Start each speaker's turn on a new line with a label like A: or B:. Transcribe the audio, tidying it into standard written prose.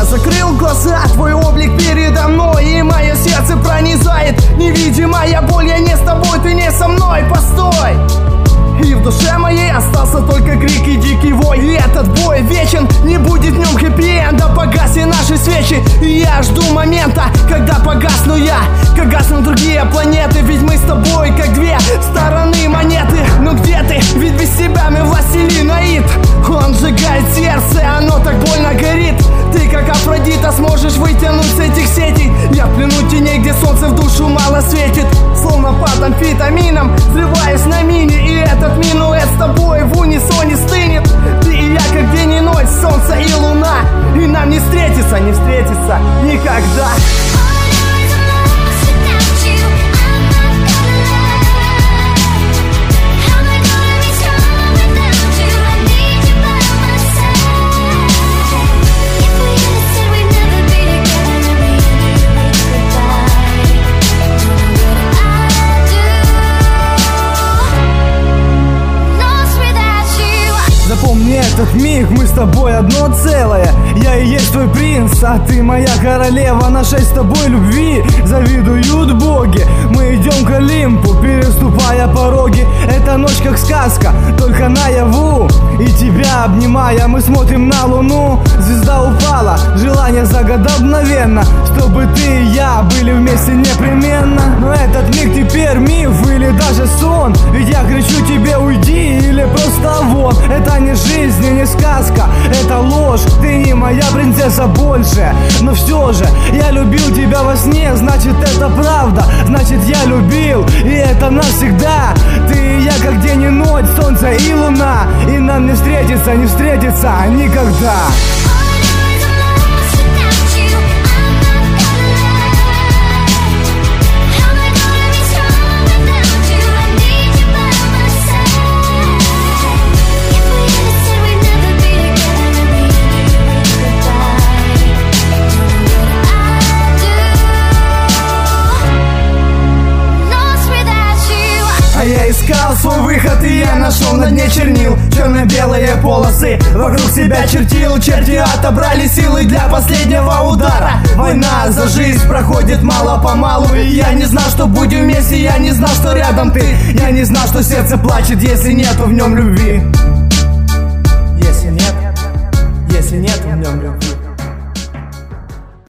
A: Я закрыл глаза, твой облик передо мной, и мое сердце пронизает невидимая боль. Я не с тобой, ты не со мной, постой! И в душе моей остался только крик и дикий вой. И этот бой вечен, не будет в нем хэппи-энда. Погасли наши свечи, и я жду момента, когда погасну я, как гаснут другие планеты. Ведь мы с тобой как две стороны монеты. Ну где ты? Ведь без тебя мы властелин Аид. Он сжигает сердце, оно так больно горит. Ты как Афродита сможешь вытянуть с этих сетей. Я в плену теней, где солнце в душу мало светит. Словно под амфетамином, взрываюсь на мине. И этот минуэт с тобой в унисоне стынет. Ты и я как день и ночь, солнце и луна. И нам не встретиться, не встретиться никогда.
B: Запомни этот миг, мы с тобой одно целое. Я и есть твой принц, а ты моя королева. Нашей с тобой любви завидуют боги. Мы идем к Олимпу, переступая пороги. Эта ночь как сказка, только наяву. И тебя обнимая, мы смотрим на луну. Звезда упала, желание загадал мгновенно, чтобы ты и я были вместе непременно. Но этот миг теперь миф или даже сон. Ведь я кричу тебе уйди или просто вон. Это не жизнь и не сказка, это ложь. Ты не моя принцесса больше. Но все же я любил тебя во сне, значит это правда. Значит я любил, и это навсегда. Ты и я как день и ночь, солнце и луна. И нам не встретиться, не встретиться никогда.
A: Я искал свой выход, и я нашел на дне чернил. Черно-белые полосы вокруг себя чертил. Черти отобрали силы для последнего удара. Война за жизнь проходит мало-помалу. И я не знал, что будем вместе, я не знал, что рядом ты. Я не знал, что сердце плачет, если нету в нем любви. Если нет в нем любви.